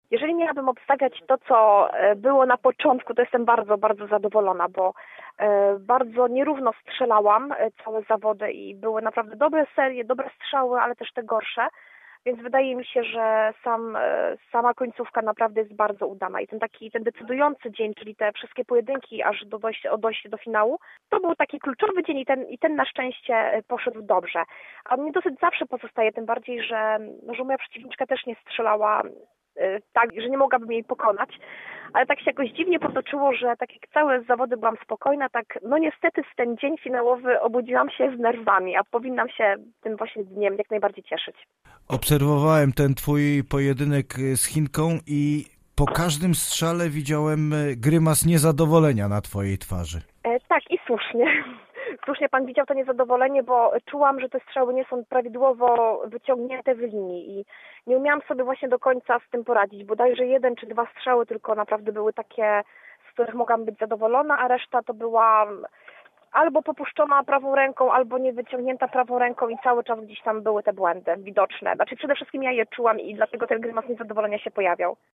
Jeżeli miałabym obstawiać to, co było na początku, to jestem bardzo, bardzo zadowolona, bo bardzo nierówno strzelałam całe zawody i były naprawdę dobre serie, dobre strzały, ale też te gorsze. Więc wydaje mi się, że sama końcówka naprawdę jest bardzo udana. I ten decydujący dzień, czyli te wszystkie pojedynki aż do dojścia do finału, to był taki kluczowy dzień i ten na szczęście poszedł dobrze. A mnie dosyć zawsze pozostaje, tym bardziej, że moja przeciwniczka też nie strzelała tak, że nie mogłabym jej pokonać, ale tak się jakoś dziwnie potoczyło, że tak jak całe zawody byłam spokojna, tak no niestety w ten dzień finałowy obudziłam się z nerwami, a powinnam się tym właśnie dniem jak najbardziej cieszyć. Obserwowałem ten twój pojedynek z Chinką i po każdym strzale widziałem grymas niezadowolenia na twojej twarzy. Tak i słusznie. Słusznie pan widział to niezadowolenie, bo czułam, że te strzały nie są prawidłowo wyciągnięte w linii i nie umiałam sobie właśnie do końca z tym poradzić. Bodajże 1 czy 2 strzały tylko naprawdę były takie, z których mogłam być zadowolona, a reszta to była albo popuszczona prawą ręką, albo nie wyciągnięta prawą ręką i cały czas gdzieś tam były te błędy widoczne. Znaczy przede wszystkim ja je czułam i dlatego ten grymas niezadowolenia się pojawiał.